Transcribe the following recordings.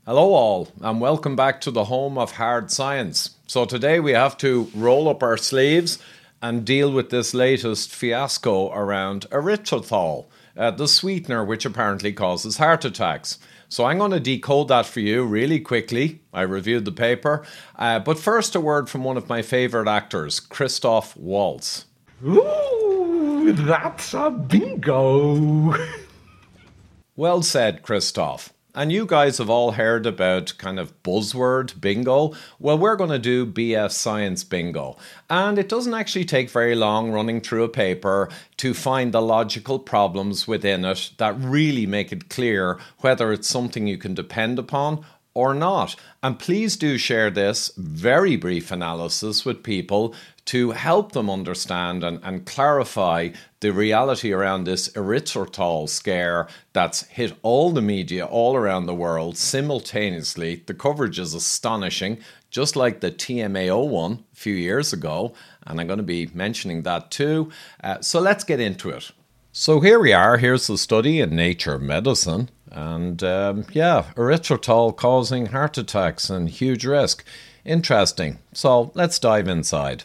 Hello all, and welcome back to the home of hard science. So today we have to roll up our sleeves and deal with this latest fiasco around erythritol, the sweetener which apparently causes heart attacks. So I'm going to decode that for you really quickly. I reviewed the paper. But first, a word from one of my favourite actors, Christoph Waltz. Ooh, that's a bingo! Well said, Christoph. And you guys have all heard about kind of buzzword bingo. Well, we're going to do BS Science bingo. And it doesn't actually take very long running through a paper to find the logical problems within it that really make it clear whether it's something you can depend upon or not. And please do share this very brief analysis with people to help them understand and clarify the reality around this erythritol scare that's hit all the media all around the world simultaneously. The coverage is astonishing, just like the TMAO one a few years ago, and I'm going to be mentioning that too. So let's get into it. So here we are. Here's the study in Nature Medicine. And erythritol causing heart attacks and huge risk. Interesting. So let's dive inside.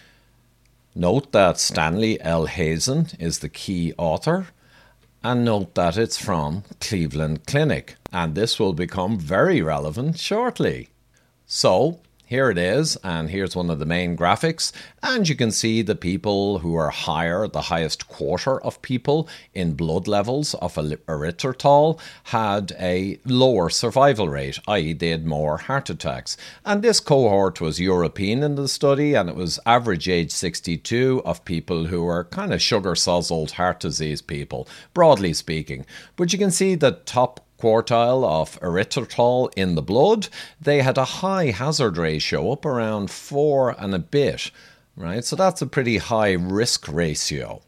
Note that Stanley L. Hazen is the key author, and note that it's from Cleveland Clinic, and this will become very relevant shortly. So, here it is, and here's one of the main graphics, and you can see the people who are higher, the highest quarter of people in blood levels of erythritol had a lower survival rate, i.e. they had more heart attacks. And this cohort was European in the study, and it was average age 62 of people who were kind of sugar-sozzled heart disease people, broadly speaking. But you can see the top quartile of erythritol in the blood, they had a high hazard ratio, up around 4 and a bit, right? So that's a pretty high risk ratio.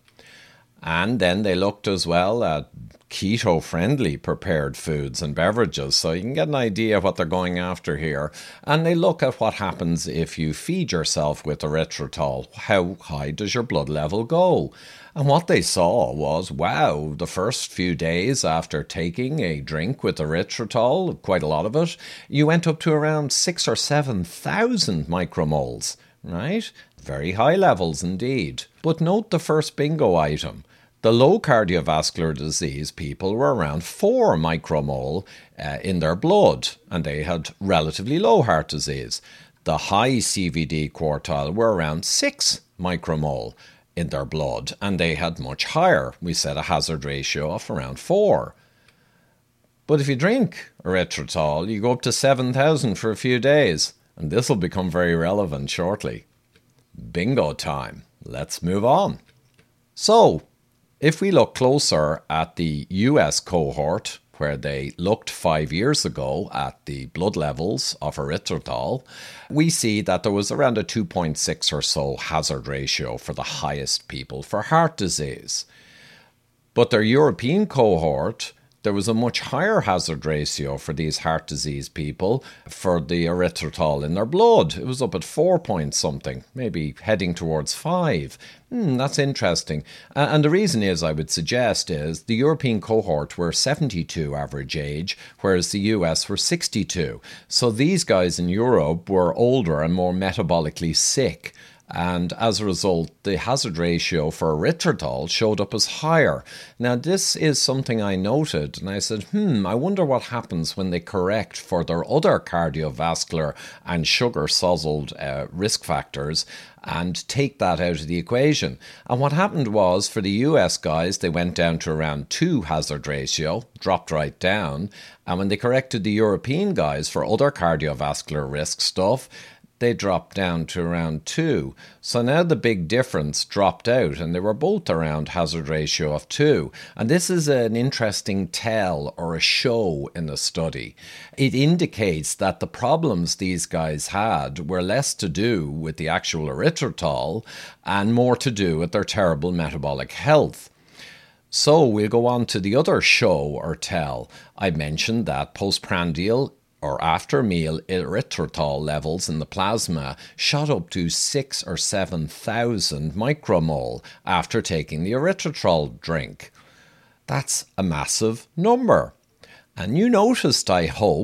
And then they looked as well at keto-friendly prepared foods and beverages, so you can get an idea of what they're going after here. And they look at what happens if you feed yourself with erythritol. How high does your blood level go? And what they saw was, wow, the first few days after taking a drink with erythritol, quite a lot of it, you went up to around 6,000 or 7,000 micromoles, right? Very high levels indeed. But note the first bingo item. The low cardiovascular disease people were around 4 micromole in their blood, and they had relatively low heart disease. The high CVD quartile were around 6 micromole in their blood, and they had much higher. We said a hazard ratio of around 4. But if you drink erythritol, you go up to 7,000 for a few days, and this will become very relevant shortly. Bingo time. Let's move on. So, if we look closer at the US cohort, where they looked 5 years ago at the blood levels of erythritol, we see that there was around a 2.6 or so hazard ratio for the highest people for heart disease. But their European cohort, there was a much higher hazard ratio for these heart disease people for the erythritol in their blood. It was up at 4 point something, maybe heading towards 5. That's interesting. And the reason is, I would suggest, is the European cohort were 72 average age, whereas the US were 62. So these guys in Europe were older and more metabolically sick. And as a result, the hazard ratio for erythritol showed up as higher. Now, this is something I noted, and I said, I wonder what happens when they correct for their other cardiovascular and sugar-sozzled risk factors and take that out of the equation. And what happened was, for the US guys, they went down to around 2 hazard ratio, dropped right down. And when they corrected the European guys for other cardiovascular risk stuff, they dropped down to around 2. So now the big difference dropped out, and they were both around hazard ratio of 2. And this is an interesting tell or a show in the study. It indicates that the problems these guys had were less to do with the actual erythritol and more to do with their terrible metabolic health. So we'll go on to the other show or tell. I mentioned that postprandial or after meal erythritol levels in the plasma shot up to 6,000 or 7,000 micromole after taking the erythritol drink. That's a massive number. And you noticed, I hope,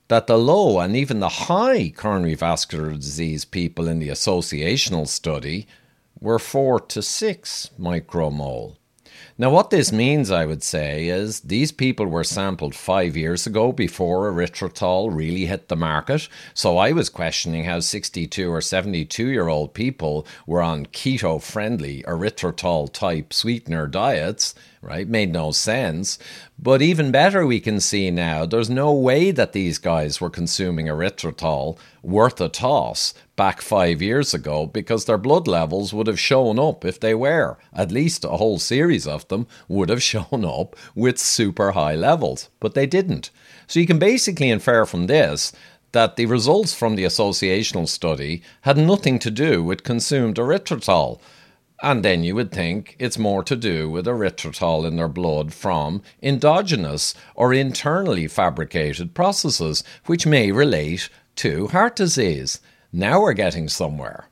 that the low and even the high coronary vascular disease people in the associational study were 4 to 6 micromole. Now, what this means, I would say, is these people were sampled 5 years ago before erythritol really hit the market. So I was questioning how 62 or 72-year-old people were on keto-friendly erythritol-type sweetener diets, right? Made no sense. But even better, we can see now there's no way that these guys were consuming erythritol worth a toss back 5 years ago, because their blood levels would have shown up if they were. At least a whole series of them would have shown up with super high levels, but they didn't. So you can basically infer from this that the results from the associational study had nothing to do with consumed erythritol. And then you would think it's more to do with erythritol in their blood from endogenous or internally fabricated processes, which may relate to heart disease. Now we're getting somewhere.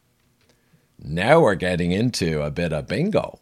Now we're getting into a bit of bingo.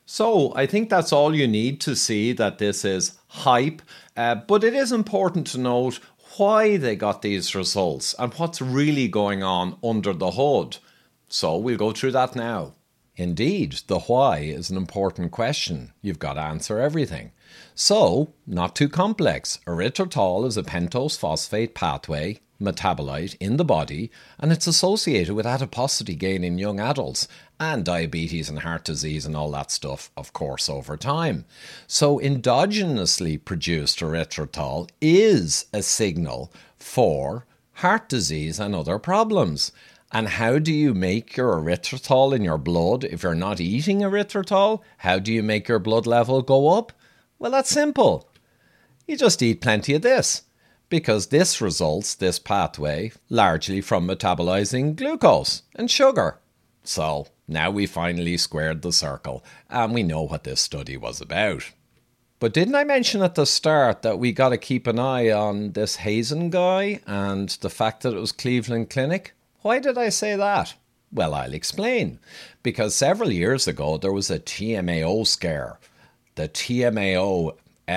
So I think that's all you need to see that this is hype, but it is important to note why they got these results and what's really going on under the hood. So we'll go through that now. Indeed, the why is an important question. You've got to answer everything. So, not too complex. Erythritol is a pentose phosphate pathway metabolite in the body, and it's associated with adiposity gain in young adults and diabetes and heart disease and all that stuff, of course, over time. So endogenously produced erythritol is a signal for heart disease and other problems. And how do you make your erythritol in your blood if you're not eating erythritol? How do you make your blood level go up? Well, that's simple. You just eat plenty of this, because this results, this pathway, largely from metabolizing glucose and sugar. So now we finally squared the circle, and we know what this study was about. But didn't I mention at the start that we got to keep an eye on this Hazen guy and the fact that it was Cleveland Clinic? Why did I say that? Well, I'll explain. Because several years ago, there was a TMAO scare. The TMAO,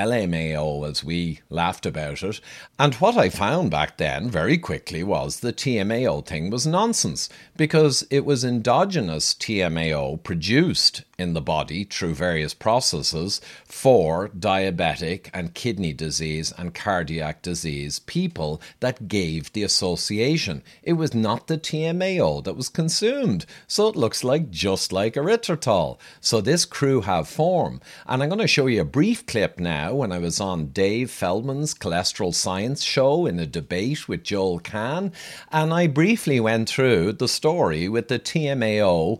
LMAO, as we laughed about it. And what I found back then, very quickly, was the TMAO thing was nonsense. Because it was endogenous TMAO produced in the body through various processes for diabetic and kidney disease and cardiac disease people that gave the association. It was not the TMAO that was consumed. So it looks like just like erythritol. So this crew have form. And I'm going to show you a brief clip now when I was on Dave Feldman's Cholesterol Science show in a debate with Joel Kahn. And I briefly went through the story with the TMAO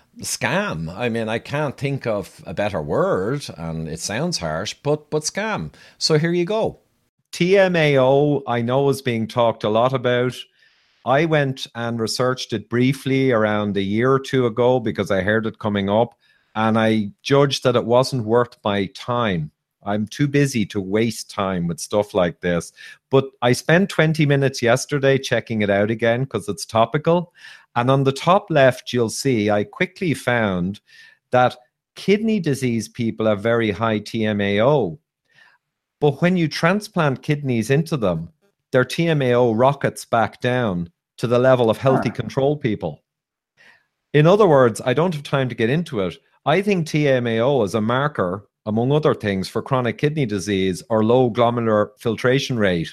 scam. I mean, I can't think of a better word, and it sounds harsh, but scam. So here you go. TMAO, I know, is being talked a lot about. I went and researched it briefly around a year or two ago because I heard it coming up, and I judged that it wasn't worth my time. I'm too busy to waste time with stuff like this. But I spent 20 minutes yesterday checking it out again because it's topical. And on the top left, you'll see I quickly found that kidney disease people have very high TMAO. But when you transplant kidneys into them, their TMAO rockets back down to the level of healthy control people. In other words, I don't have time to get into it. I think TMAO is a marker, among other things, for chronic kidney disease or low glomerular filtration rate.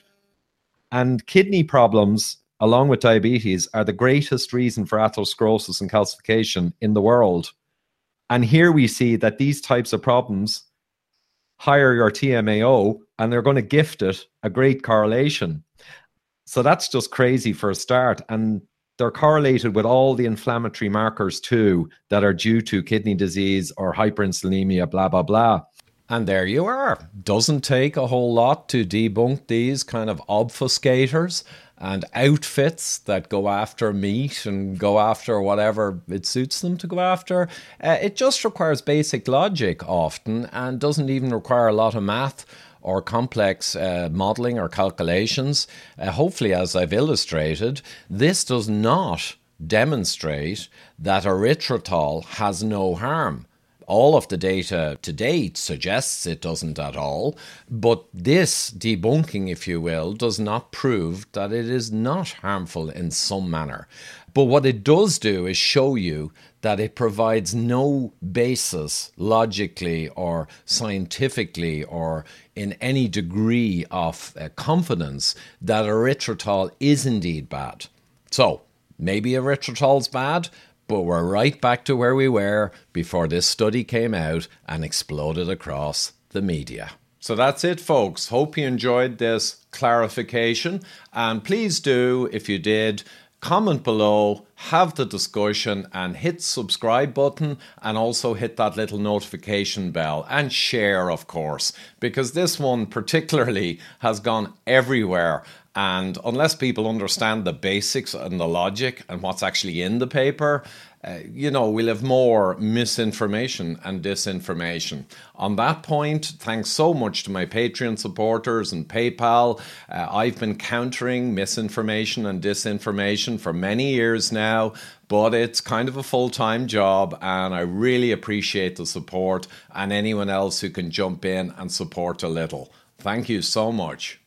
And kidney problems, along with diabetes, are the greatest reason for atherosclerosis and calcification in the world. And here we see that these types of problems higher your TMAO, and they're going to gift it a great correlation. So that's just crazy for a start. And they're correlated with all the inflammatory markers too that are due to kidney disease or hyperinsulinemia, blah, blah, blah. And there you are. Doesn't take a whole lot to debunk these kind of obfuscators and outfits that go after meat and go after whatever it suits them to go after. It just requires basic logic often and doesn't even require a lot of math or complex modeling or calculations. Hopefully, as I've illustrated, this does not demonstrate that erythritol has no harm. All of the data to date suggests it doesn't at all, but this debunking, if you will, does not prove that it is not harmful in some manner. But what it does do is show you that it provides no basis logically or scientifically or in any degree of confidence that erythritol is indeed bad. So, maybe erythritol's bad, but we're right back to where we were before this study came out and exploded across the media. So that's it, folks. Hope you enjoyed this clarification. And please do, if you did, comment below, have the discussion, and hit subscribe button, and also hit that little notification bell, and share, of course, because this one particularly has gone everywhere. And unless people understand the basics and the logic and what's actually in the paper, we'll have more misinformation and disinformation. On that point, thanks so much to my Patreon supporters and PayPal. I've been countering misinformation and disinformation for many years now, but it's kind of a full-time job, and I really appreciate the support and anyone else who can jump in and support a little. Thank you so much.